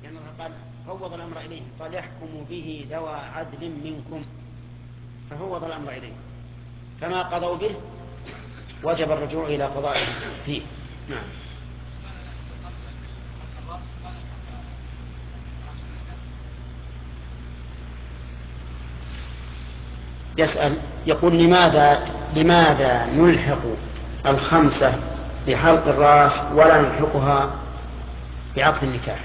يعني الله قال فوض الأمر إليه، قال يحكم به ذوى عدل منكم، ففوض الأمر إليه، فما قضوا به وجب الرجوع إلى قضائه فيه. نعم. يسأل يقول لماذا نلحق الخمسة بحلق الرأس ولا نلحقها بعقد النكاح؟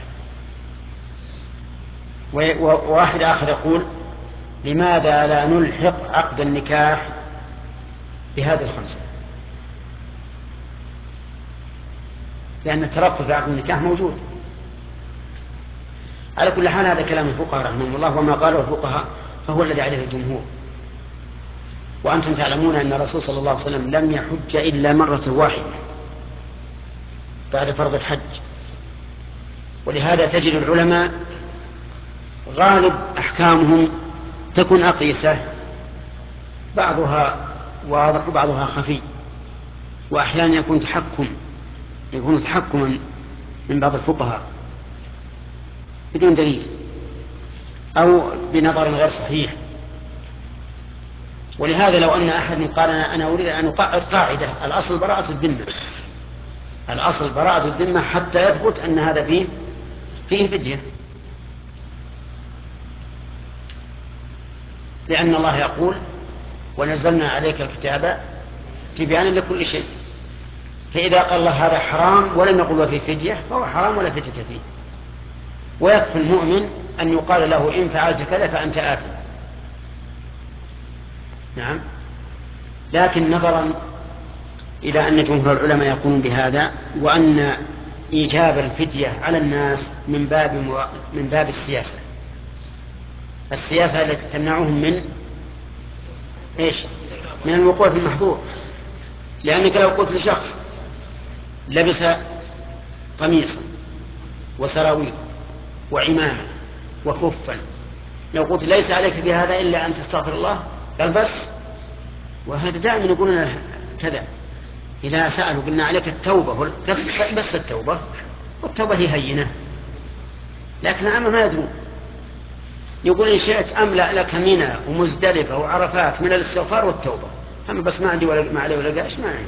وواحد آخر يقول لماذا لا نلحق عقد النكاح بهذه الخمسة؟ لأن الترقب في عقد النكاح موجود. على كل حال هذا كلام الفقهاء رحمهم الله، وما قاله الفقهاء فهو الذي عليه الجمهور. وأنتم تعلمون أن الرسول صلى الله عليه وسلم لم يحج إلا مرة واحدة بعد فرض الحج، ولهذا تجد العلماء غالب أحكامهم تكون أقيسة، بعضها واضح وبعضها خفي، وأحيانا يكون تحكما من بعض الفقهاء بدون دليل أو بنظر غير صحيح. ولهذا لو أن أحد قال أنا أريد أن أقعد قاعدة الأصل براءة الذمة، الأصل براءة الذمة حتى يثبت أن هذا فيه فدية، لأن الله يقول ونزلنا عليك الكتاب تبيانا لكل شيء. فإذا قال الله هذا حرام ولم يقل وفيه فدية فهو حرام ولا فدية فيه. ويكفي المؤمن أن يقال له إن فعلت كذا فأنت آثم. نعم. لكن نظرا إلى أن جمهور العلماء يقولون بهذا، وأن إيجاب الفدية على الناس من باب السياسة التي تمنعهم من من الوقوع في المحظور. لأنك لو قلت لشخص لبس قميصا وسراويل وعمامة وخفا، لو قلت ليس عليك في هذا إلا أن تستغفر الله، قال بس. وهذا دائما يقولون كذا، إذا سألوا قلنا عليك التوبة، بس التوبة، والتوبة هي هينة، لكن العامة ما يدرون. يقول إن شئت أملأ لك منى ومزدلفة وعرفات من الاستغفار والتوبة، أما بس ما عندي ما علي ولا قاش، ما عندي.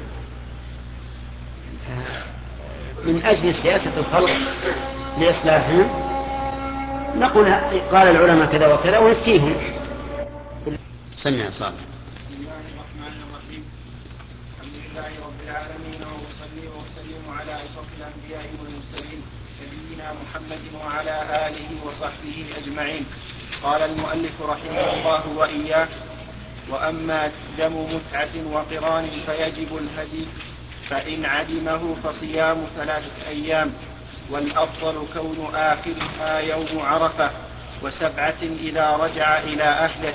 من أجل سياسة الخلق لإصلاحهم نقول قال العلماء كذا وكذا ونفتيهم. سمع صالح. بسم الله الرحمن الرحيم. الحمد لله رب العالمين، وأصلي وأسلم على أشرف الأنبياء والمرسلين نبينا محمد وعلى آله وصحبه أجمعين. قال المؤلف رحمه الله وإياه: وأما دم متعة وقران فيجب الهدي، فإن عدمه فصيام 3 أيام، والأفضل كون آخرها يوم عرفة، و7 إذا رجع إلى أهله.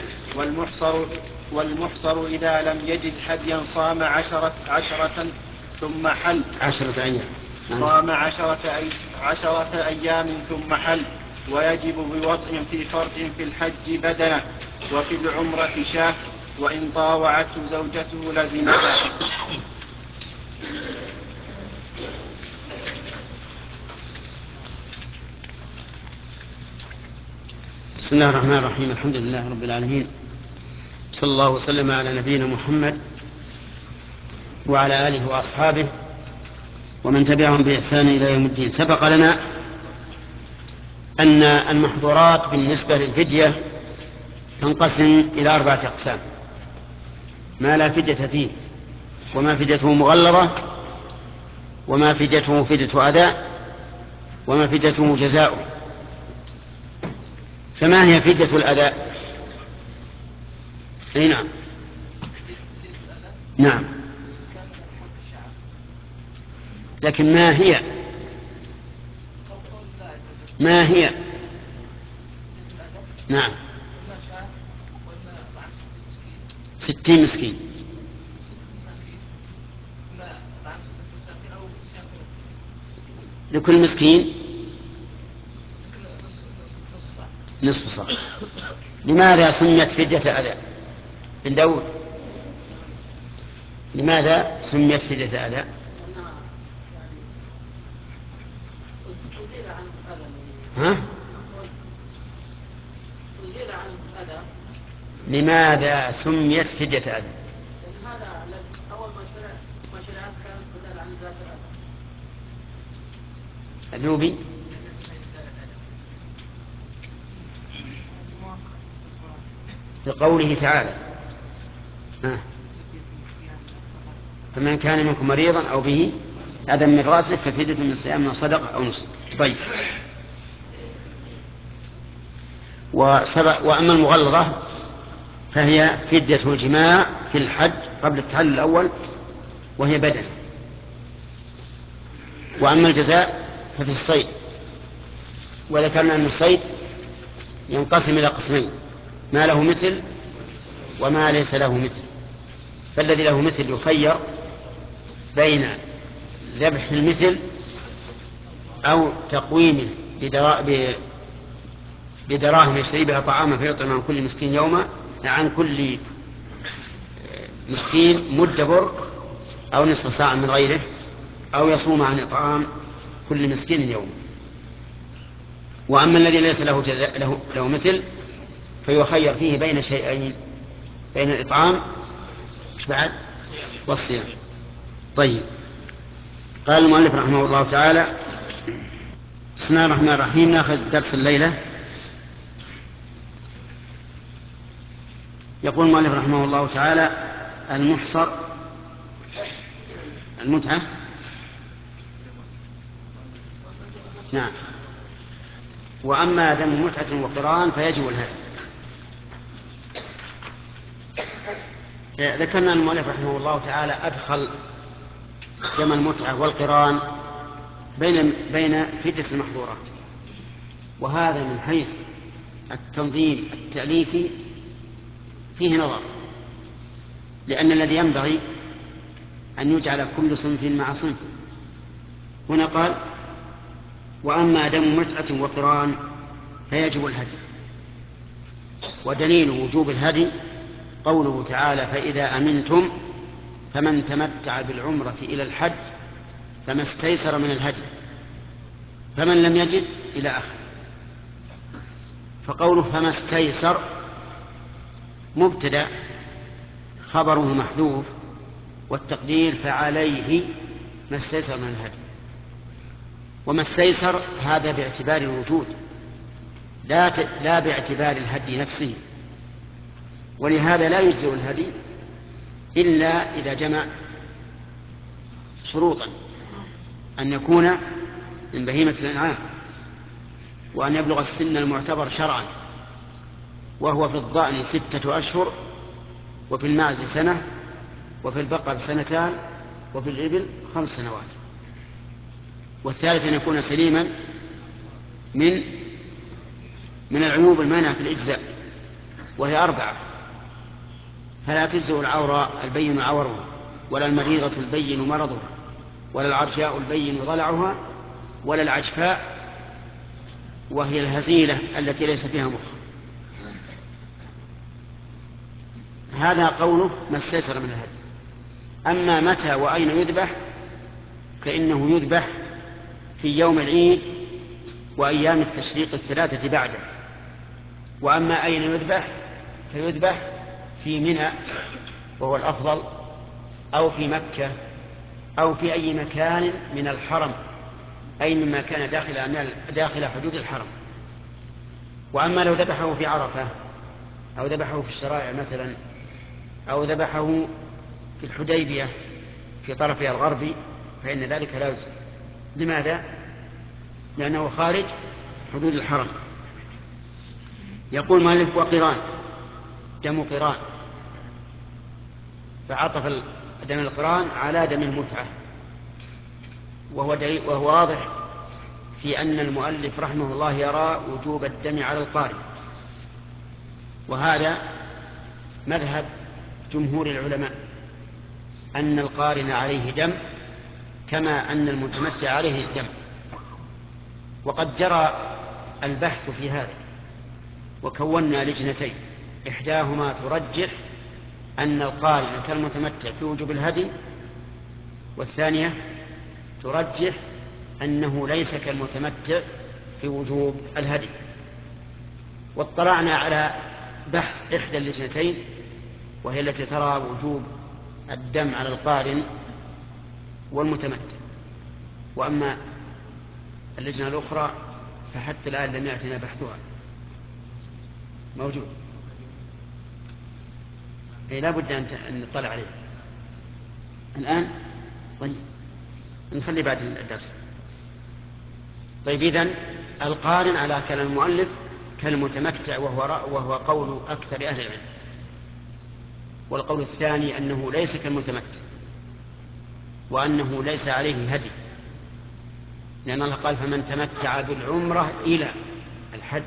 والمحصر إذا لم يجد هديا صام 10 ثم حل. 10 أيام. صام 10 أيام ثم حل. ويجب بوضع في فرج في الحج بدنه، وفي العمرة شاة، وإن طاوعته زوجته لزمها. بسم الله الرحمن الرحيم. الحمد لله رب العالمين، صلى الله وسلم على نبينا محمد وعلى آله وأصحابه ومن تبعهم بإحسان إلى يوم الدين. سبق لنا أن المحظورات بالنسبة للفدية تنقسم إلى 4 أقسام: ما لا فدية فيه، وما فديته مغلظة، وما فديته فدية أذى، وما فديته جزاؤه. فما هي فدية الأذى؟ أي نعم. نعم، لكن ما هي؟ نعم، 60 مسكين. لكل مسكين نصف صاع. لماذا سميت فدية أذى؟ بن داود، لماذا سميت فدية أذى؟ ها؟ لماذا سميت فدية أذى؟ هذا أول ما شرعت كانت بدل عن ذات الأذى. النوبي لقوله تعالى فمن كان منكم مريضا أو به أذى من رأسه ففدية من صيام من صدقة أو نسك. طيب. وأما المغلظة فهي فدية الجماع في الحج قبل التحلل الأول وهي بدن. وأما الجزاء ففي الصيد. وذكرنا أن الصيد ينقسم إلى قسمين: ما له مثل وما ليس له مثل. فالذي له مثل يخير بين ذبح المثل أو تقويمه بدراهم يشتري بها طعاما فيطعم عن كل مسكين يوما، عن كل مسكين مد بر أو نصف ساعة من غيره، أو يصوم عن إطعام كل مسكين يوما. وأما الذي ليس له مثل فيخير فيه بين شيئين: بين الإطعام بعد والصيام. طيب. قال المؤلف رحمه الله تعالى: بسم الله الرحمن الرحيم. ناخذ درس الليلة. يقول المؤلف رحمه الله تعالى: المحصر المتعة. نعم. وأما دم متعة وقران فيجب الهدي. ذكرنا المؤلف رحمه الله تعالى أدخل دم المتعة والقران بين فدية المحظورات، وهذا من حيث التنظيم التأليفي فيه نظر، لأن الذي ينبغي أن يجعل كل صنف مع صنف. هنا قال: وأما دم متعة وقران فيجب الهدي. ودليل وجوب الهدي قوله تعالى: فإذا أمنتم فمن تمتع بالعمرة إلى الحج فما استيسر من الهدي فمن لم يجد إلى آخره. فقوله فما استيسر مبتدأ خبره محذوف، والتقدير فعليه ما استيسر من الهدي. وما استيسر هذا باعتبار الوجود لا باعتبار الهدي نفسه، ولهذا لا يجزئ الهدي إلا إذا جمع شروطا: أن يكون من بهيمة الأنعام، وأن يبلغ السن المعتبر شرعا، وهو في الضأن 6 أشهر، وفي المعز 1 سنة، وفي البقر 2 سنتان، وفي الإبل 5 سنوات. والثالث أن يكون سليما من العيوب المانعة في الإجزاء، وهي 4: فلا تجزئ العوراء البين عورها، ولا المريضة البين مرضها، ولا العرجاء البين ضلعها، ولا العجفاء وهي الهزيلة التي ليس فيها مخ. هذا قوله ما استيسر من الهدي. أما متى وأين يذبح فإنه يذبح في يوم العيد وأيام التشريق 3 بعده. وأما أين يذبح فيذبح في منى وهو الأفضل، أو في مكة، أو في أي مكان من الحرم، أي مما كان داخل حدود الحرم. وأما لو ذبحه في عرفة، أو ذبحه في الشرائع مثلا، أو ذبحه في الحديبية في طرفها الغربي فإن ذلك لا يجزي. لماذا؟ لأنه خارج حدود الحرم. يقول مالك: وقران دم قران، فعطف دم القران على دم المتعة، وهو واضح في أن المؤلف رحمه الله يرى وجوب الدم على القارن، وهذا مذهب جمهور العلماء أن القارن عليه دم كما أن المتمتع عليه الدم. وقد جرى البحث في هذا، وكونا لجنتين: إحداهما ترجح أن القارن كالمتمتع في وجوب الهدي، والثانية ترجح أنه ليس كالمتمتع في وجوب الهدي. واطلعنا على بحث إحدى اللجنتين وهي التي ترى وجوب الدم على القارن والمتمتع، وأما اللجنة الأخرى فحتى الآن لم يأتنا بحثها. موجود لا بد أن نطلع عليه الآن. طيب نخلي بعد الدرس. طيب إذن القارن على كلام المؤلف كالمتمتع وهو قول أكثر أهل العلم. والقول الثاني أنه ليس كالمتمتع وأنه ليس عليه هدي، لأن الله قال فمن تمتع بالعمرة إلى الحج،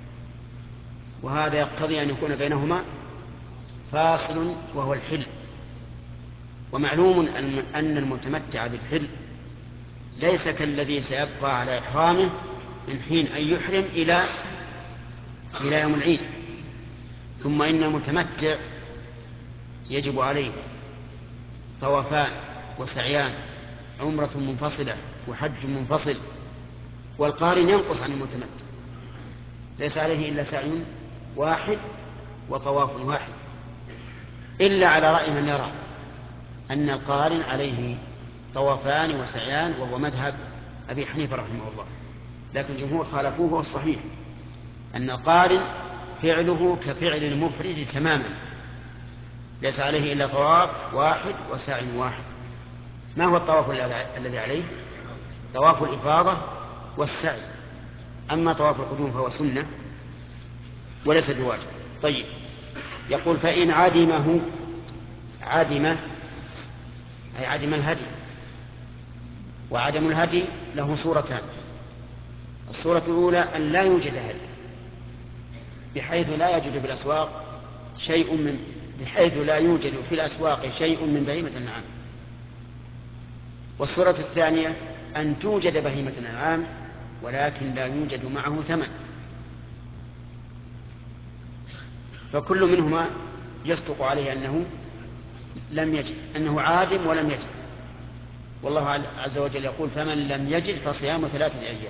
وهذا يقتضي أن يكون بينهما فاصل وهو الحل. ومعلوم أن المتمتع بالحل ليس كالذي سيبقى على إحرامه من حين أن يحرم إلى يوم العيد. ثم إن المتمتع يجب عليه طوافان وسعيان، عمرة منفصلة وحج منفصل. والقارن ينقص عن المتمتع، ليس عليه إلا سعي واحد وطواف واحد، إلا على رأي من يرى أن القارن عليه طوافان وسعيان، وهو مذهب أبي حنيفة رحمه الله. لكن الجمهور خالفوه، والصحيح أن القارن فعله كفعل المفرد تماما، ليس عليه إلا طواف واحد وسعي واحد. ما هو الطواف الذي عليه؟ طواف الإفاضة والسعي. أما طواف القدوم فهو سنة وليس بواجب. طيب يقول فإن عدمه، عدمه أي عدم الهدي. وعدم الهدي له صورتان: الصورة الأولى أن لا يوجد هدي، بحيث لا يوجد في الأسواق شيء من بهيمة الأنعام. والصورة الثانية أن توجد بهيمة الأنعام ولكن لا يوجد معه ثمن، فكل منهما يصدق عليه أنه لم يجد، أنه عادم ولم يجد. والله عز وجل يقول فمن لم يجد فصيام 3 أيام.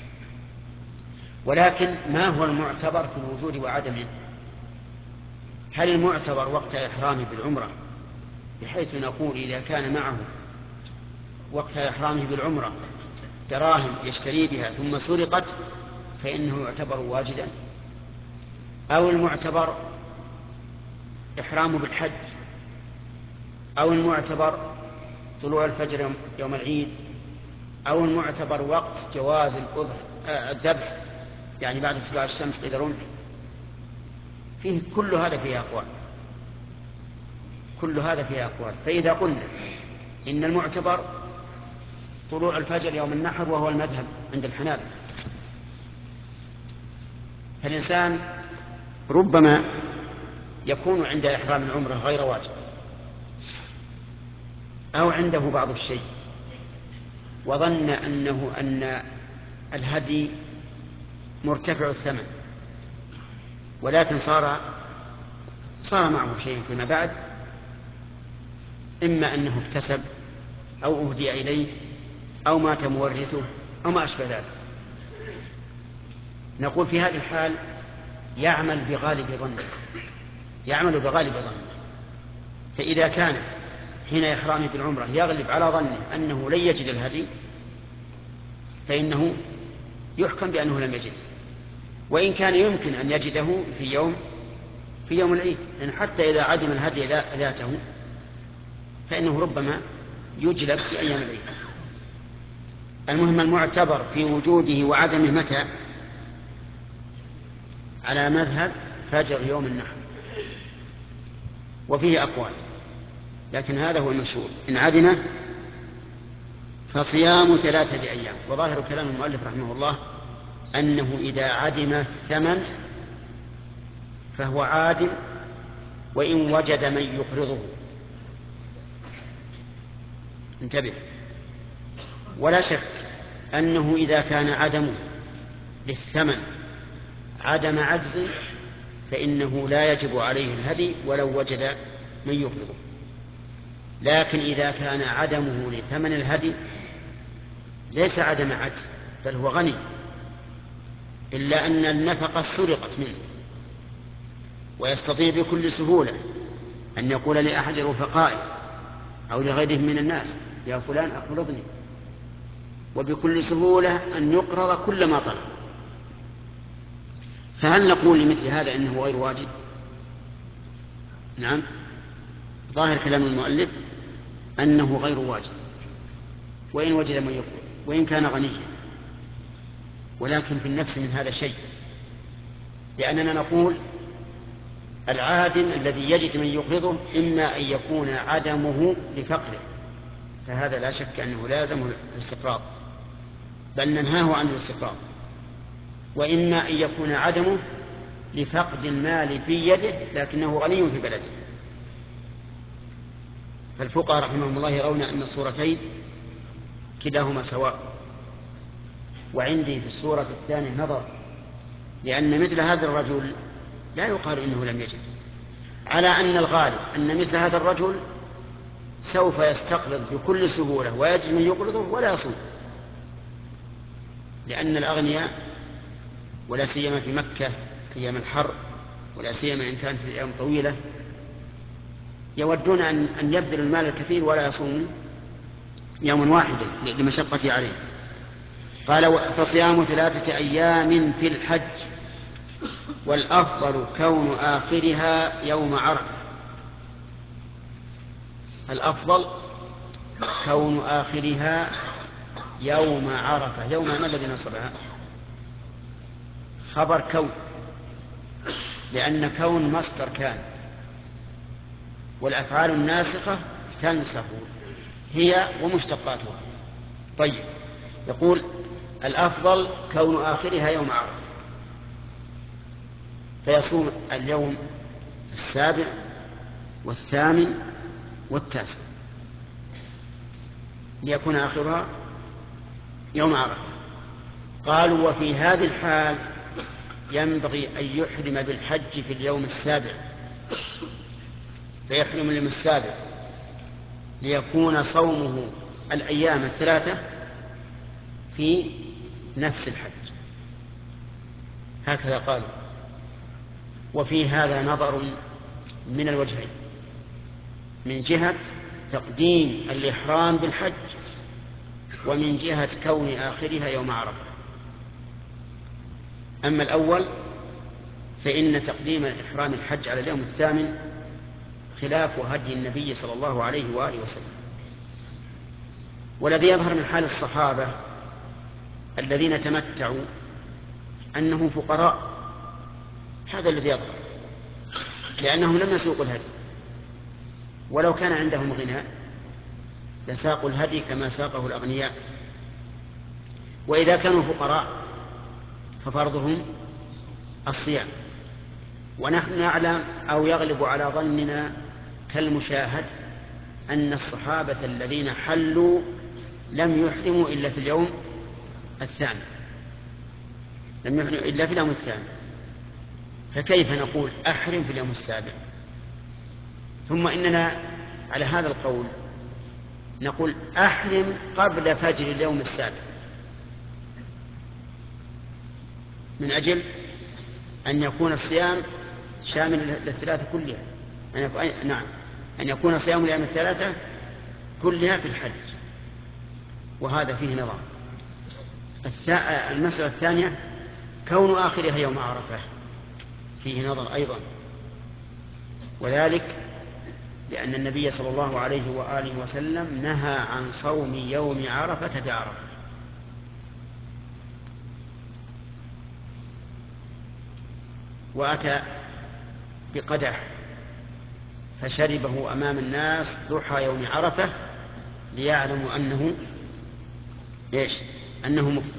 ولكن ما هو المعتبر في الوجود وعدمه؟ هل المعتبر وقت إحرامه بالعمرة، بحيث نقول إذا كان معه وقت إحرامه بالعمرة دراهم يشتري بها ثم سرقت فإنه يعتبر واجدا؟ أو المعتبر إحرامه بالحج؟ أو المعتبر طلوع الفجر يوم العيد؟ أو المعتبر وقت جواز الذبح، يعني بعد طلوع الشمس إلى رمح؟ فيه كل هذا فيه أقوال. فإذا قلنا إن المعتبر طلوع الفجر يوم النحر وهو المذهب عند الحنابلة، فالإنسان ربما يكون عند إحرام العمرة غير واجب، أو عنده بعض الشيء وظن أن الهدي مرتفع الثمن، ولكن صار معه شيء فيما بعد، إما أنه اكتسب أو أهدي إليه أو مات مورثه أو ما أشبه ذلك. نقول في هذه الحال يعمل بغالب ظنه. فإذا كان حين إحرامه بالعمرة يغلب على ظنه أنه لن يجد الهدي فإنه يحكم بأنه لم يجد، وإن كان يمكن أن يجده في يوم العيد، لأن حتى إذا عدم الهدي ذاته فإنه ربما يجلب في أيام العيد. المهم المعتبر في وجوده وعدمه متى؟ على مذهب فجر يوم النحر، وفيه أقوال، لكن هذا هو المشهور: إن عدمه فصيام 3 أيام. وظاهر كلام المؤلف رحمه الله أنه إذا عدم الثمن فهو عادم وإن وجد من يقرضه. انتبه، ولا شك أنه إذا كان عدمه للثمن عدم عجز فإنه لا يجب عليه الهدي ولو وجد من يقرضه. لكن إذا كان عدمه لثمن الهدي ليس عدم عجز بل هو غني، إلا أن النفقة سرقت منه، ويستطيع بكل سهولة أن يقول لأحد رفقائه أو لغيره من الناس: يا فلان أقرضني، وبكل سهولة أن يقرض كل ما طلب. فهل نقول لمثل هذا إنه غير واجب؟ نعم، ظاهر كلام المؤلف أنه غير واجب وإن وجد من يقرض وإن كان غنيا، ولكن في النفس من هذا شيء، لأننا نقول العادم الذي يجد من يقرضه إما أن يكون عدمه لفقره، فهذا لا شك أنه لازم الاستقراض، بل ننهاه عن الاستقراض، وإما أن يكون عدمه لفقد المال في يده لكنه غني في بلده. فالفقهاء رحمهم الله يرون أن الصورتين كلاهما سواء. وعندي في الصورة الثانية نظر، لأن مثل هذا الرجل لا يقال إنه لم يجد، على أن الغالب أن مثل هذا الرجل سوف يستقرض بكل سهولة ويجد من يقرضه ولا يصوم، لأن الأغنياء ولا سيما في مكة أيام الحر، ولا سيما إن كانت الأيام طويلة، يودون أن يبذلوا المال الكثير ولا يصوموا يوم واحد لمشقة عليه. قال: فصيام 3 أيام في الحج، والأفضل كون آخرها يوم عرفة. الأفضل كون آخرها يوم عرفة. يوم ما الذي نصبها؟ خبر كون، لأن كون مصدر كان، والأفعال الناسخة تنسخ هي ومشتقاتها. طيب، يقول الأفضل كون آخرها يوم عرفة، فيصوم اليوم 7 و8 و9 ليكون آخرها يوم عرفة. قالوا: وفي هذه الحال ينبغي أن يحرم بالحج في اليوم 7، فيحرم اليوم 7 ليكون صومه الأيام 3 في نفس الحج. هكذا قالوا. وفي هذا نظر من الوجهين: من جهة تقديم الإحرام بالحج، ومن جهة كون آخرها يوم عرفة. أما الأول فإن تقديم إحرام الحج على اليوم 8 خلاف هدي النبي صلى الله عليه وآله وسلم. والذي يظهر من حال الصحابة الذين تمتعوا أنهم فقراء، هذا الذي يظهر، لأنهم لم يسوقوا الهدي، ولو كان عندهم غنى لساقوا الهدي كما ساقه الأغنياء. وإذا كانوا فقراء ففرضهم الصيام. ونحن نعلم أو يغلب على ظننا كالمشاهد أن الصحابة الذين حلوا لم يحرموا إلا في اليوم 8، لم يحرموا إلا في اليوم 8، فكيف نقول أحرم في اليوم 7؟ ثم إننا على هذا القول نقول أحرم قبل فجر اليوم 7، من أجل أن يكون الصيام شامل للثلاثة كلها، أن يكون صيام الأيام 3 كلها في الحج. وهذا فيه نظر. المسألة الثانية كون آخرها يوم عرفة، فيه نظر أيضا، وذلك لأن النبي صلى الله عليه وآله وسلم نهى عن صوم يوم عرفة بعرفة. وأتى بقدح فشربه أمام الناس ضحى يوم عرفة ليعلموا أنه مفطر.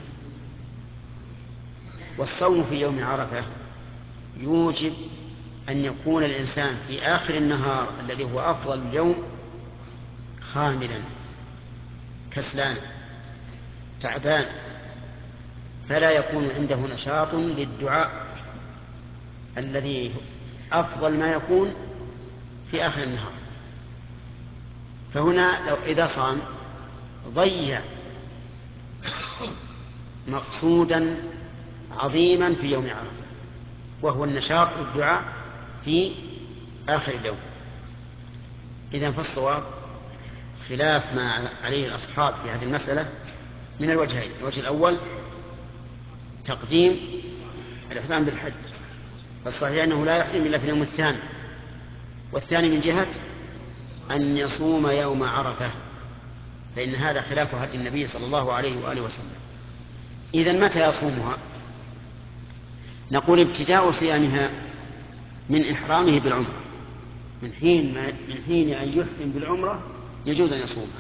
والصوم في يوم عرفة يوجب أن يكون الإنسان في آخر النهار الذي هو أفضل اليوم خاملا كسلان تعبان، فلا يكون عنده نشاط للدعاء الذي أفضل ما يكون في آخر النهار. فهنا لو إذا صام ضيع مقصودا عظيما في يوم عرفة، وهو النشاط في الدعاء في آخر اليوم. إذن فالصواب خلاف ما عليه الأصحاب في هذه المسألة من الوجهين. الوجه الأول تقديم الإحرام بالحج، فالصحيح أنه لا يحرم إلا في اليوم الثاني، والثاني من جهة أن يصوم يوم عرفة، فإن هذا خلاف هدي النبي صلى الله عليه وآله وسلم. إذن متى يصومها؟ نقول ابتداء صيامها من إحرامه بالعمرة، من حين أن يحرم بالعمرة يجوز أن يصومها.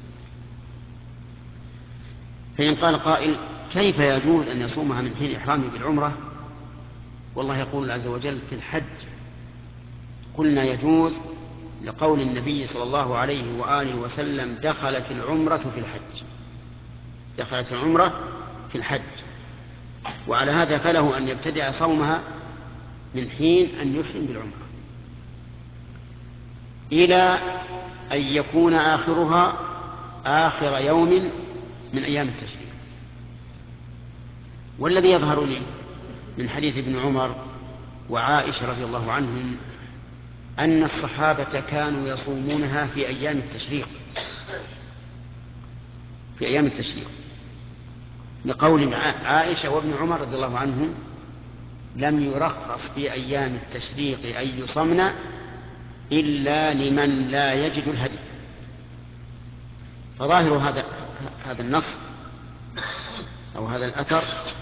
فإن قال قائل كيف يجوز أن يصومها من حين إحرامه بالعمرة؟ والله يقول عز وجل في الحج قلنا يجوز لقول النبي صلى الله عليه وآله وسلم دخلت العمرة في الحج، دخلت العمرة في الحج، وعلى هذا فله أن يبتدأ صومها من حين أن يحرم بالعمرة إلى أن يكون آخرها آخر يوم من أيام التشريق. والذي يظهر لي من حديث ابن عمر وعائشة رضي الله عنهم أن الصحابة كانوا يصومونها في أيام التشريق، في أيام التشريق، لقول عائشة وابن عمر رضي الله عنهم لم يرخص في أيام التشريق أن يصمن إلا لمن لا يجد الهدي. فظاهر هذا النص أو هذا الأثر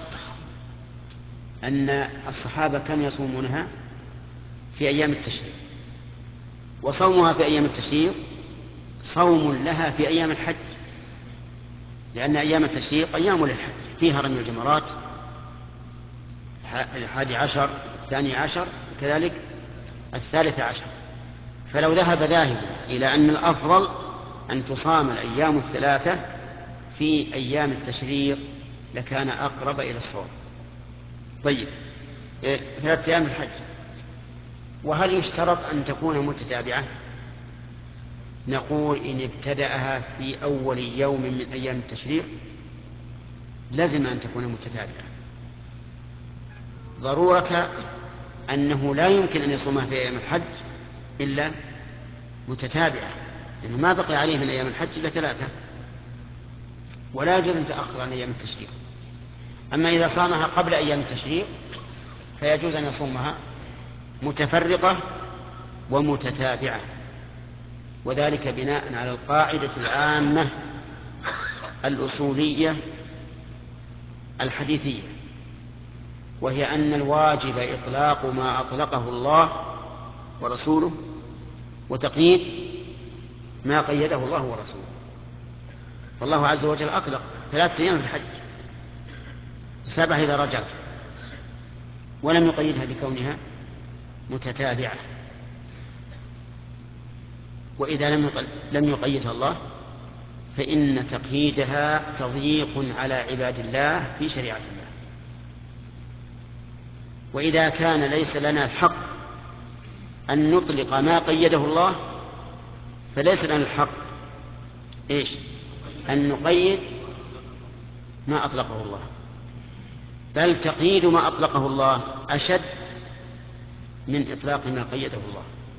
أن الصحابة كانوا يصومونها في أيام التشريق، وصومها في أيام التشريق صوم لها في أيام الحج، لأن أيام التشريق أيام للحج، فيها رمي الجمرات 11 12 كذلك 13. فلو ذهب ذاهب إلى أن الأفضل أن تصام الأيام الثلاثة في أيام التشريق لكان أقرب إلى الصواب. طيب 3 أيام الحج، وهل يشترط أن تكون متتابعة؟ نقول إن ابتدأها في أول يوم من أيام التشريق لازم أن تكون متتابعة، ضرورة أنه لا يمكن أن يصومها في أيام الحج إلا متتابعة، لأنه ما بقي عليه من أيام الحج إلا 3، ولا يجوز أن تأخر عن أيام التشريق. أما إذا صامها قبل أيام التشريق فيجوز أن يصومها متفرقة ومتتابعة، وذلك بناء على القاعدة العامة الأصولية الحديثية، وهي أن الواجب إطلاق ما أطلقه الله ورسوله، وتقييد ما قيده الله ورسوله. فالله عز وجل أطلق 3 أيام في الحج، 7 إذا رجعت، ولم يقيدها بكونها متتابعة. وإذا لم يقيدها الله فإن تقييدها تضييق على عباد الله في شريعة الله. وإذا كان ليس لنا الحق أن نطلق ما قيده الله فليس لنا الحق أن نقيد ما أطلقه الله، بل تقييد ما أطلقه الله أشد من إطلاق ما قيده الله،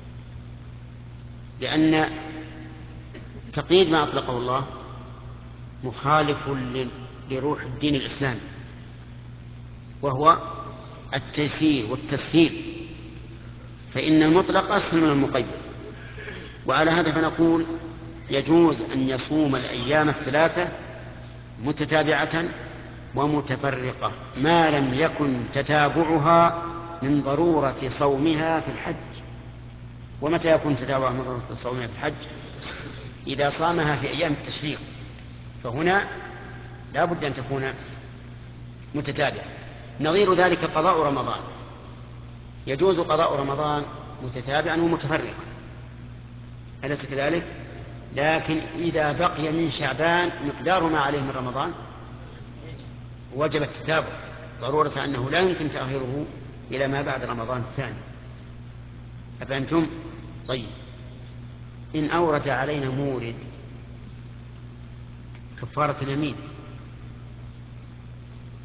لأن تقييد ما أطلقه الله مخالف لروح الدين الإسلامي، وهو التيسير والتسهيل، فإن المطلق أسهل من المقيد. وعلى هذا فنقول يجوز أن يصوم الأيام 3 متتابعة ومتفرقة ما لم يكن تتابعها من ضرورة صومها في الحج. ومتى يكون تتابعها من ضرورة صومها في الحج؟ إذا صامها في أيام التشريق، فهنا لا بد أن تكون متتابعة. نظير ذلك قضاء رمضان، يجوز قضاء رمضان متتابعا ومتفرقا، أليس كذلك؟ لكن إذا بقي من شعبان مقدار ما عليه من رمضان وجب التتابع، ضرورة أنه لا يمكن تأخيره إلى ما بعد رمضان الثاني. أفأنتم؟ طيب، إن أورد علينا مورد كفارة اليمين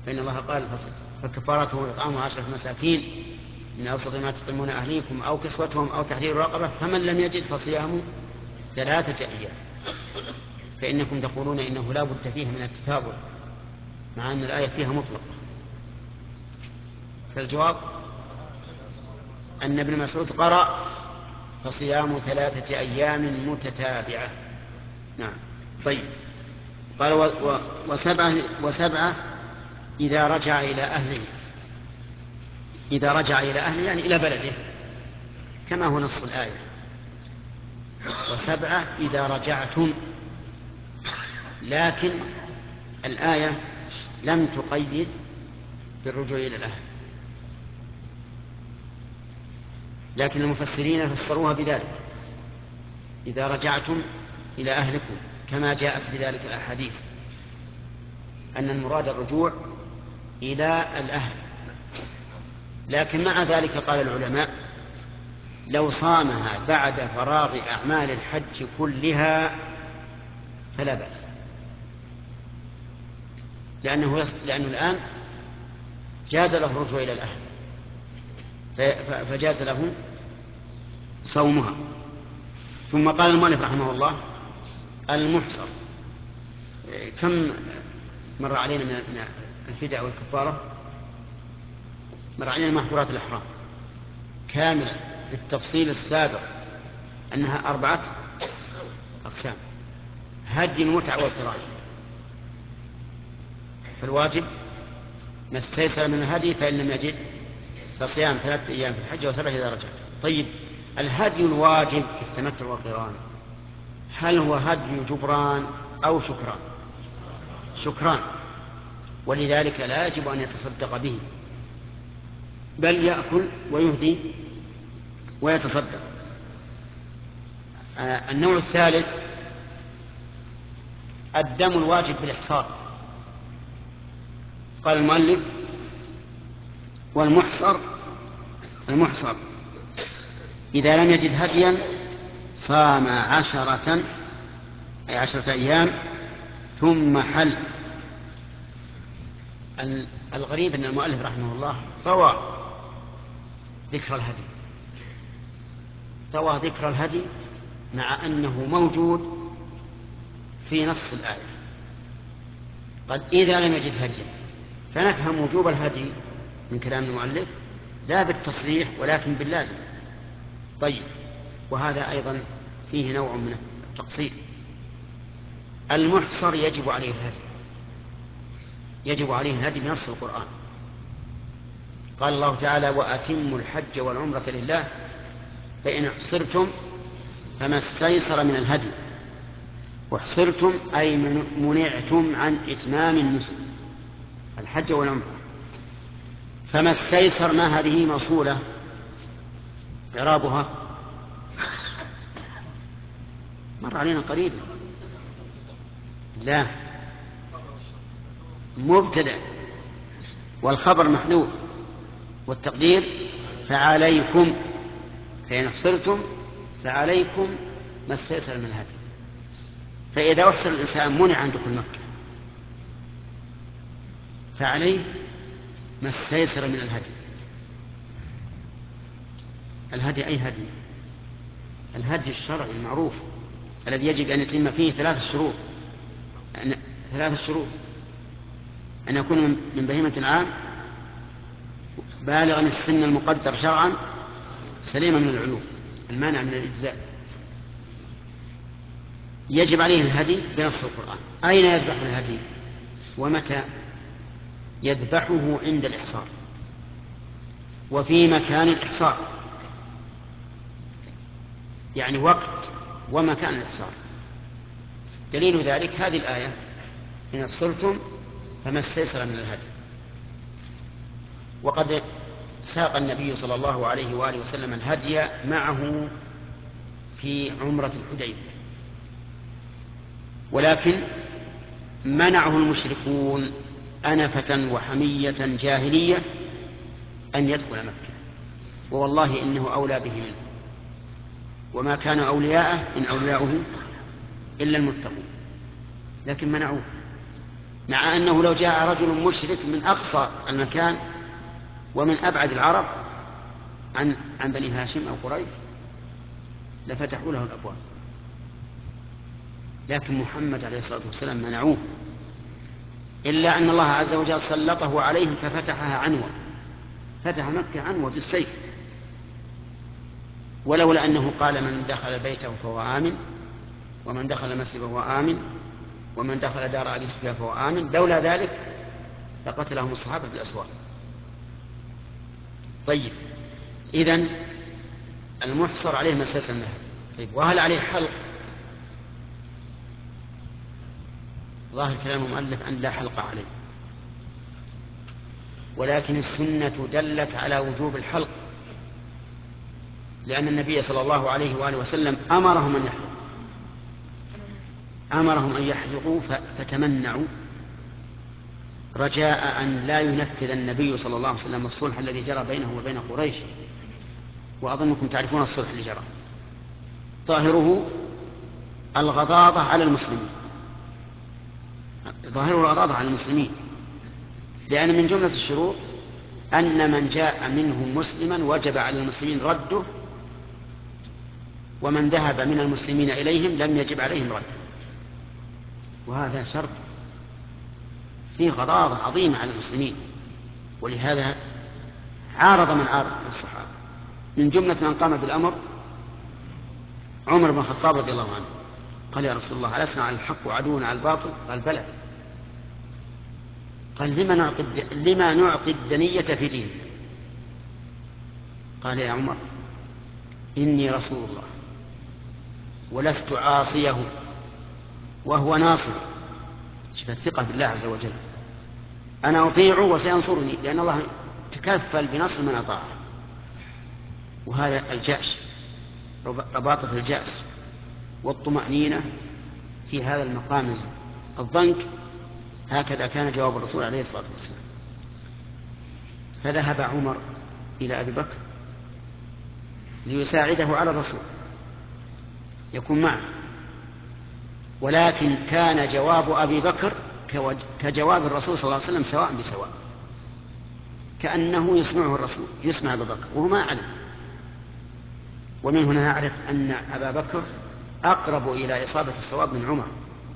فإن الله قال فكفارته إطعام 10 مساكين من أوسط ما تطعمون أهليكم أو كسوتهم أو تحرير رقبة فمن لم يجد فصيام 3 أيام. فإنكم تقولون إنه لا بد فيه من التتابع مع أن الآية فيها مطلقة. فالجواب أن ابن مسعود قرأ فصيام 3 أيام متتابعة. نعم. طيب. قال وسبعة إذا رجع إلى أهله. إذا رجع إلى أهله يعني إلى بلده كما هو نص الآية. و7 إذا رجعتم. لكن الآية لم تقيد بالرجوع إلى الأهل، لكن المفسرين فسروها بذلك إذا رجعتم إلى أهلكم كما جاءت بذلك الأحاديث أن المراد الرجوع إلى الأهل. لكن مع ذلك قال العلماء لو صامها بعد فراغ أعمال الحج كلها فلا بأس، لأنه الآن جاز له الرجوع إلى الأهل فجاز له صومها. ثم قال المؤلف رحمه الله المحصر. كم مر علينا من الفداء والكفارة؟ مر علينا محظورات الإحرام كاملة بالتفصيل السابق أنها 4 أقسام: هدي المتعة والقران. فالواجب ما استيسر من الهدي فإن لم يجد فصيام 3 أيام في الحج و7 إذا رجع. طيب الهدي الواجب في التمتع والقران هل هو هدي جبران أو شكران؟ شكران، ولذلك لا يجب أن يتصدق به بل يأكل ويهدي ويتصدق. النوع الثالث الدم الواجب بالإحصار. قال المؤلف والمحصر المحصر إذا لم يجد هديا صام 10 أيام ثم حل. الغريب أن المؤلف رحمه الله طوى ذكر الهدي مع أنه موجود في نص الآية. قد إذا لم يجد هديا، فنفهم وجوب الهدي من كلام المؤلف لا بالتصريح ولكن باللازم. طيب وهذا أيضا فيه نوع من التقصير. المحصر يجب عليه الهدي بنص القرآن. قال الله تعالى وأتموا الحج والعمرة لله فإن احصرتم فما استيسر من الهدي. واحصرتم أي منعتم عن إتمام الحج والعمرة. فما استيسر ما هذه موصولة إعرابها مر علينا قريبا. لا مبتدأ والخبر محذوف والتقدير فعليكم. فإن احصرتم فعليكم ما استيسر من الهدي. فإذا أحصر الإنسان منع عن دخول مكة فعليه ما استيسر من الهدي. أي هدي؟ الهدي الشرعي المعروف الذي يجب أن يتم فيه 3 شروط. أن يكون من بهيمة العام بالغا السن المقدر شرعا سليما من العيوب المانع من الإجزاء. يجب عليه الهدي بنص القرآن. أين يذبح الهدي ومتى؟ يذبحه عند الإحصار وفي مكان الإحصار، يعني وقت ومكان الإحصار. دليل ذلك هذه الآية إن احصرتم فما استيسر من الهدي. وقد ساق النبي صلى الله عليه وآله وسلم الهدي معه في عمرة الحديبية، ولكن منعه المشركون أنفة وحمية جاهلية أن يدخل مكة، ووالله إنه أولى به منه، وما كان أولياءه إن أولياؤه إلا المتقون، لكن مع أنه لو جاء رجل مشرك من أقصى المكان ومن أبعد العرب عن بني هاشم أو قريش لفتحوا له الأبواب، لكن محمد عليه الصلاة والسلام منعوه، إلا أن الله عز وجل سلطه عليهم ففتحها عنوة، فتح مكة عنوة بالسيف. ولولا أنه قال من دخل بيته فهو آمن، ومن دخل المسجد فهو آمن، ومن دخل دار أبي سفيان فهو آمن، لولا ذلك لقتلهم الصحابة في الأسواق. طيب، إذن المحصر عليه مساس النهر. طيب، وهل عليه حلق؟ ظاهر كلام المؤلف أن لا حلق عليه، ولكن السنة دلت على وجوب الحلق، لأن النبي صلى الله عليه وآله وسلم أمرهم أن يحلقوا فتمنعوا رجاء أن لا ينفذ النبي صلى الله عليه وسلم الصلح الذي جرى بينه وبين قريش. وأظنكم تعرفون الصلح اللي جرى، ظاهره الغضاضة على المسلمين، لأن من جملة الشروط أن من جاء منهم مسلما وجب على المسلمين رده، ومن ذهب من المسلمين إليهم لم يجب عليهم رده. وهذا شرط فيه غضاضة عظيمة على المسلمين، ولهذا عارض من الصحابة. من جملة من قام بالأمر عمر بن الخطاب رضي الله عنه، قال يا رسول الله ألسنا على الحق وعدونا على الباطل؟ قال بلى. قال لما نعطي الدنية في دين؟ قال يا عمر إني رسول الله ولست عاصيه وهو ناصر. شوف الثقة بالله عز وجل، أنا أطيعه وسينصرني، لأن الله تكفل بنصر من أطاعه. وهذا الجأش، رباطة الجأس والطمأنينة في هذا المقام الضنك. هكذا كان جواب الرسول عليه الصلاة والسلام. فذهب عمر إلى أبي بكر ليساعده على الرسول، يكون معه، ولكن كان جواب أبي بكر كجواب الرسول صلى الله عليه وسلم سواء بسواء، كأنه يسمعه الرسول، يسمع أبا بكر وهو ما علم. ومن هنا نعرف أن أبا بكر أقرب إلى إصابة الصواب من عمر،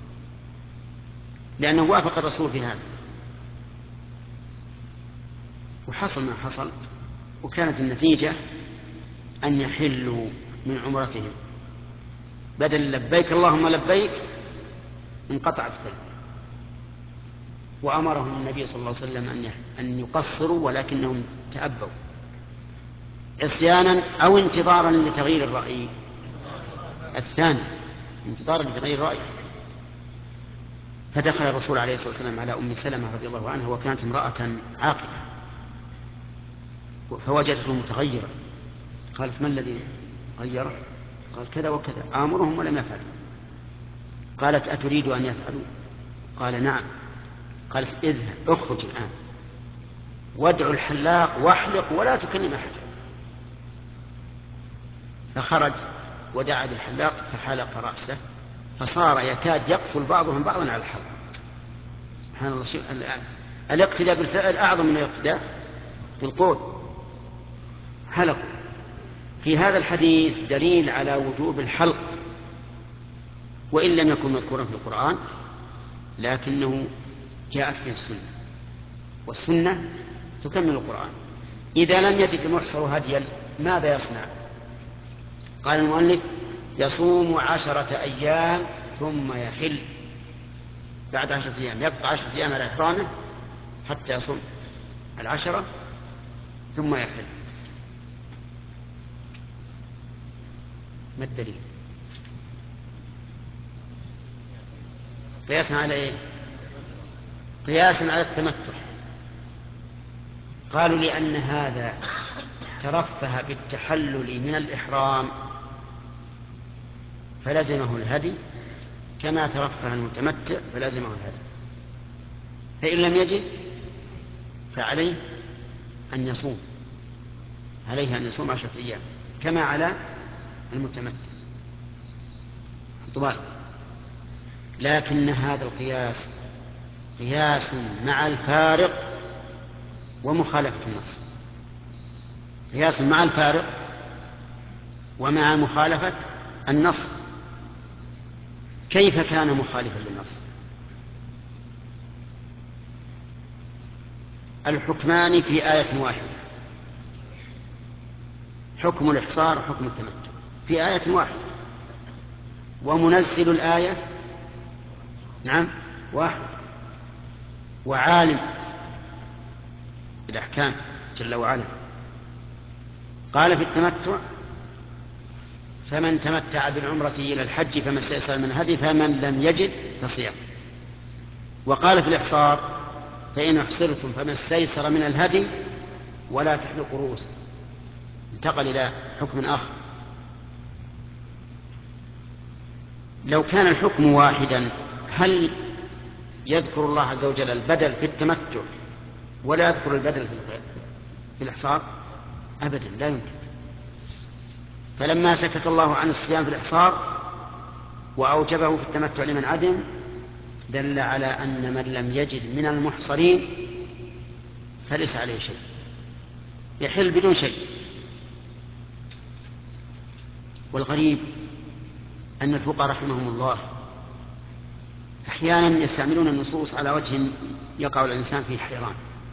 لأنه وافق الرسول في هذا. وحصل ما حصل، وكانت النتيجة أن يحلوا من عمرتهم، بدل لبيك اللهم لبيك انقطع الثلج. وأمرهم النبي صلى الله عليه وسلم أن يقصروا، ولكنهم تأبوا عصيانا أو انتظارا لتغيير الرأي الثاني، انتظارا لتغيير الرأي. فدخل الرسول عليه الصلاة والسلام على أم سلمة رضي الله عنها، وكانت امرأة عاقلة، فوجدته متغيرا. قالت ما الذي غيره؟ قال كذا وكذا، آمرهم ولم يفعلوا. قالت أتريد أن يفعلوا؟ قال نعم. قالت اذهب اخرج الآن وادعوا الحلاق واحلق ولا تكلم أحد. فخرج ودعا بالحلاق فحلق رأسه، فصار يكاد يقتل بعضهم بعضا على الحلق. سبحان الله، الاقتداء بالفعل أعظم من الاقتداء بالقول. حلقوا. في هذا الحديث دليل على وجوب الحلق، وإن لم يكن مذكورا في القرآن، لكنه جاءت به السنة، والسنة تكمل القرآن. إذا لم يجد المحصر هديا ماذا يصنع؟ قال المؤلف يصوم 10 أيام ثم يحل. بعد 10 أيام يبقى 10 أيام على إحرامه حتى يصوم 10 ثم يحل. ما الدليل؟ قياسا على ايه؟ قياسا على التمتع. قالوا لأن هذا ترفه بالتحلل من الإحرام فلزمه الهدي، كما ترفه المتمتع فلزمه الهدي. فإن لم يجد فعليه أن يصوم، عليه أن يصوم 10 أيام كما على المتمتع. طبعا. لكن هذا القياس قياس مع الفارق ومخالفة النص، قياس مع الفارق ومع مخالفة النص. كيف كان مخالفا للنص؟ الحكمان في آية واحدة، حكم الإحصار وحكم التمتع في آية واحدة، ومنزل الآية نعم واحد، وعالم بالأحكام جل وعلا. قال في التمتع: فمن تمتع بالعمرة إلى الحج فما استيسر من الهدي فمن لم يجد فصيام. وقال في الإحصار: فإن أحصرتم فما استيسر من الهدي ولا تحلقوا رؤوسكم. انتقل إلى حكم آخر. لو كان الحكم واحدا هل يذكر الله عز وجل البدل في التمتع ولا يذكر البدل في الإحصار؟ أبدا، لا يمكن. فلما سكت الله عن الصيام في الإحصار وأوجبه في التمتع لمن عدم، دل على أن من لم يجد من المحصرين فليس عليه شيء، يحل بدون شيء. والغريب أن الفقهاء رحمهم الله أحيانا يستعملون النصوص على وجه يقع الإنسان فيه حيران.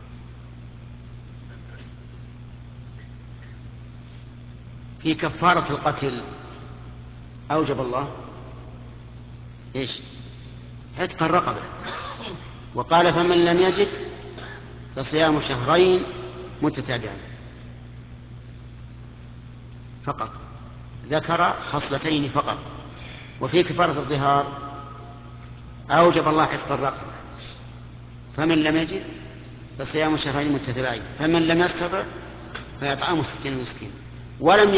في كفارة القتل أوجب الله إيش؟ عتق الرقبة، وقال: فمن لم يجد فصيام شهرين متتابعين. فقط ذكر خصلتين فقط. وفي كفارة الظهار أوجب الله عتق الرقبة، فمن لم يجد فصيام شهرين متتابعين، فمن لم يستطع فيطعم 60 مسكين. ولم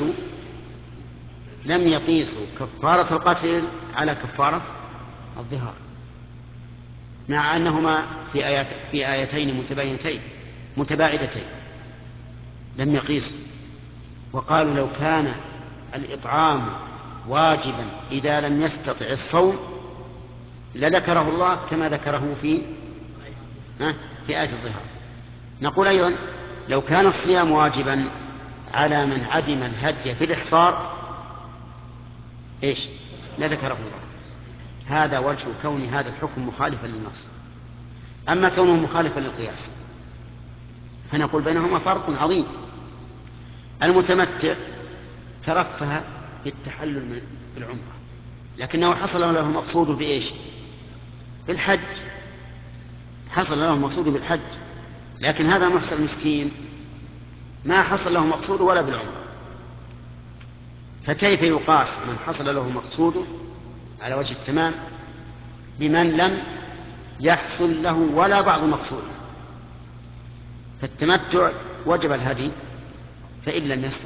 يقيسوا كفارة القتل على كفارة الظهار، مع أنهما في آيتين متباعدتين لم يقيسوا. وقالوا: لو كان الإطعام واجبا إذا لم يستطع الصوم لذكره الله كما ذكره في آية الظهار. نقول أيضا: لو كان الصيام واجبا على من عدم الهدي في الإحصار إيش؟ لذكره الله. هذا وجه كون هذا الحكم مخالفا للنص. أما كونه مخالفا للقياس فنقول بينهما فرق عظيم. المتمتع ترفه بالتحلل بالعمرة، لكنه حصل له المقصود بإيش؟ بالحج، حصل له المقصود بالحج. لكن هذا المحصر المسكين ما حصل له مقصود ولا بالعمرة، فكيف يقاس من حصل له مقصوده على وجه التمام بمن لم يحصل له ولا بعض مقصوده؟ فالتمتع وجب الهدي، فإن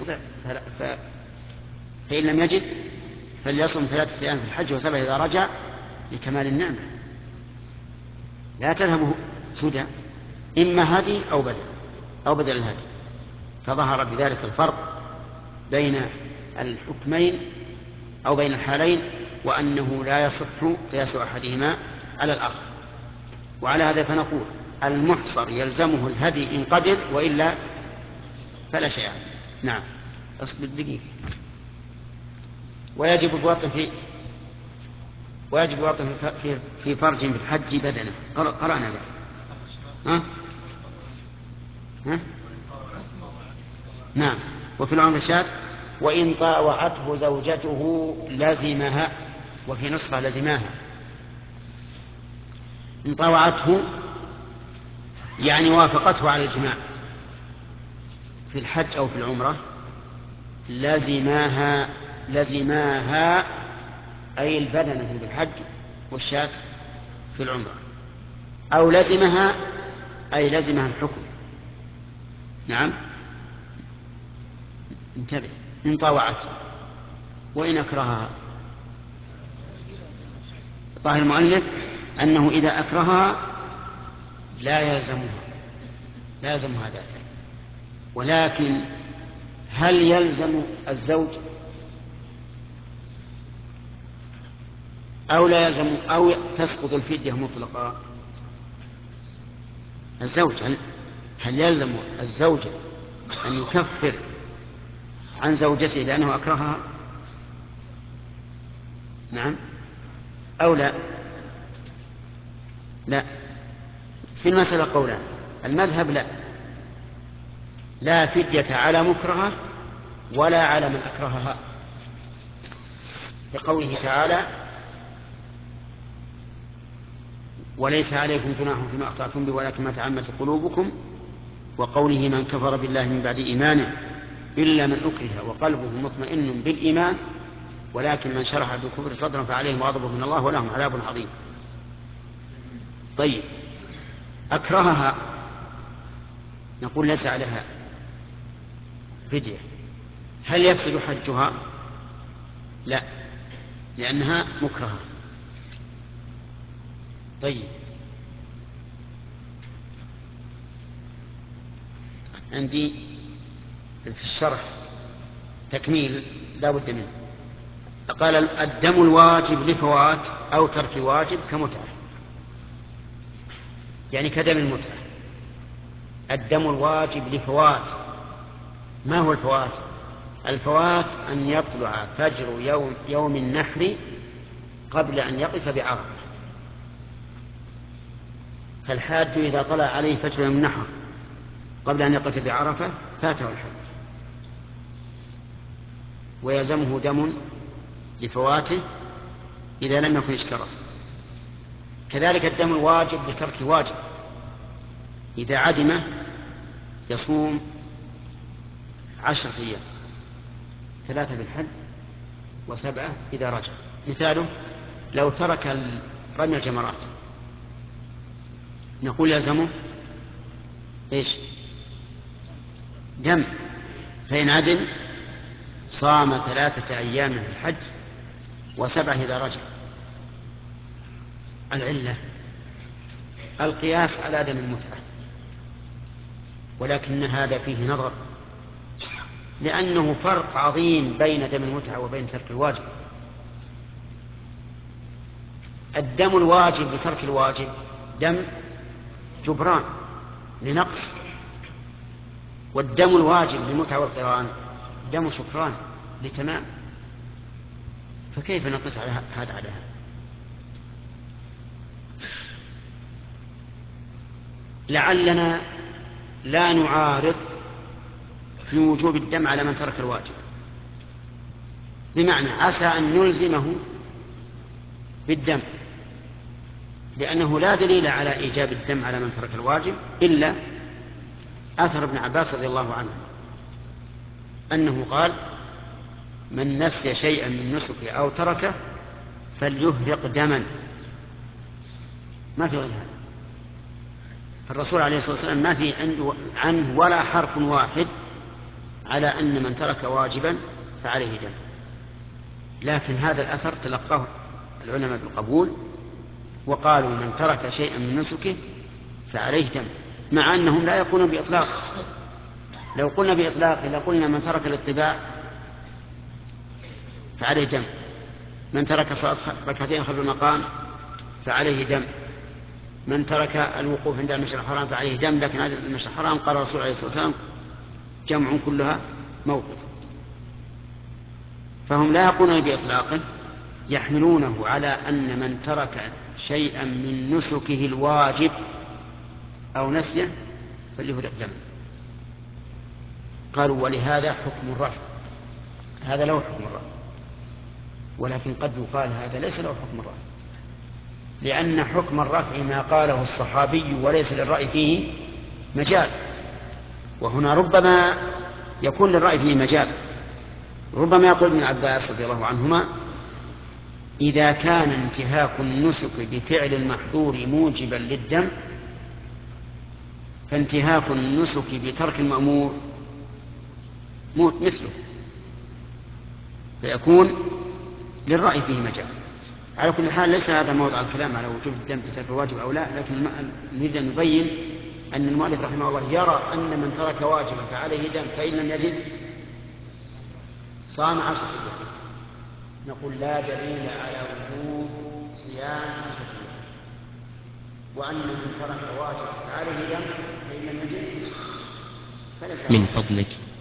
لم يجد فليصم 3 أيام في الحج و7 إذا رجع لكمال النعمة. لا تذهب سدى، إما هدي أو بدل الهدي. فظهر بذلك الفرق بين الحكمين أو بين الحالين، وأنه لا يصح قياس أحدهما على الآخر. وعلى هذا فنقول: المحصر يلزمه الهدي إن قدر، وإلا فلا شيء عليه. نعم، أصبر دقيقة. ويجب الوطن في فرج في الحج بدنه. قرأنا ذلك. نعم. وفي العمر شاة: وإن طاوعته زوجته لزمها، وفي نسخة لزماها. إن طاوعته يعني وافقته على الجماع في الحج أو في العمرة، لزماها أي البدنة في الحج والشاة في العمرة، أو لزمها أي لزمها الحكم. نعم، انتبه. إن طاوعته، وإن أكرهها. ظاهر المؤلف أنه إذا أكرهها لا يلزمها ذلك. ولكن هل يلزم الزوج أو لا يلزم، أو تسقط الفدية مطلقا؟ الزوج هل يلزم الزوج أن يكفر عن زوجته لأنه أكرهها؟ نعم أو لا؟ لا، في المسألة قولان. المذهب لا فدية على مكرهة ولا على من أكرهها، لقوله تعالى: وليس عليكم جناح فيما أخطأتم به ولكن ما تعمدت قلوبكم، وقوله: من كفر بالله من بعد إيمانه إلا من أكره وقلبه مطمئن بالإيمان ولكن من شرح بالكفر صدرا فعليهم غضب من الله ولهم عذاب عظيم. طيب، أكرهها نقول ليس عليها فدية. هل يفسد حجها؟ لا، لأنها مكرهة. طيب، عندي في الشرح تكميل لا بد منه. قال: الدم الواجب لفوات أو ترك واجب كمتعة، يعني كدم المتعة. الدم الواجب لفوات. ما هو الفوات؟ الفوات أن يطلع فجر يوم النحر قبل أن يقف بعرفة. فالحاج إذا طلع عليه فجر يوم النحر قبل أن يقف بعرفة فاته الحج ويلزمه دم لفواته إذا لم يكن اشترط. كذلك الدم الواجب لترك واجب، إذا عدمه يصوم 10 أيام، 3 بالحج و7 إذا رجع. مثاله: لو ترك رمي الجمرات نقول يلزمه إيش؟ دم. فإن عدم صام 3 أيام في الحج و7 إذا رجع. العلة القياس على دم المتعة، ولكن هذا فيه نظر، لأنه فرق عظيم بين دم المتعة وبين ترك الواجب. الدم الواجب لترك الواجب دم جبران لنقص، والدم الواجب للمتعة والقران دم شكران لتمام. فكيف نقص على هذا على هذا؟ لعلنا لا نعارض في وجوب الدم على من ترك الواجب، بمعنى عسى أن نلزمه بالدم، لأنه لا دليل على إيجاب الدم على من ترك الواجب إلا أثر ابن عباس رضي الله عنه أنه قال: من نسي شيئا من نسكه أو تركه فليهرق دما. ما في غير هذا. الرسول عليه الصلاة والسلام ما في عنه ولا حرف واحد على أن من ترك واجبا فعليه دم، لكن هذا الأثر تلقاه العلماء بالقبول وقالوا: من ترك شيئا من نسكه فعليه دم، مع أنهم لا يقولون بإطلاق. لو قلنا بإطلاق لقلنا: من ترك الاتباع فعليه دم، من ترك صلاة 2 خلف المقام فعليه دم، من ترك الوقوف عند المشعر الحرام فعليه دم. لكن هذا المشعر الحرام قال الرسول عليه الصلاة والسلام: جمع كلها موقف. فهم لا يقولون بإطلاقه، يحملونه على أن من ترك شيئا من نسكه الواجب أو نسيه فليهرق دمه. قالوا: ولهذا حكم الرفع، هذا له حكم الرفع، ولكن قد يقال هذا ليس له حكم الرفع، لأن حكم الرفع ما قاله الصحابي وليس للرأي فيه مجال. وهنا ربما يكون للرأي فيه مجال، ربما يقول ابن عباس رضي الله عنهما: إذا كان انتهاك النسك بفعل المحظور موجبا للدم فانتهاك النسك بترك المأمور مثله، فيكون للرأي فيه مجال. على كل حال ليس هذا موضع الكلام على وجوب الدم بترك الواجب أو لا، لكن نريد أن نبين أن المؤلف رحمه الله يرى أن من ترك واجبا فعليه دم، فإن لم يجد صام 10 أيام. نقول: لا دليل على وجوب صيام 10 أيام. وأن من ترك واجب فعليه ذنب فإن لم يجد فليس من فضلك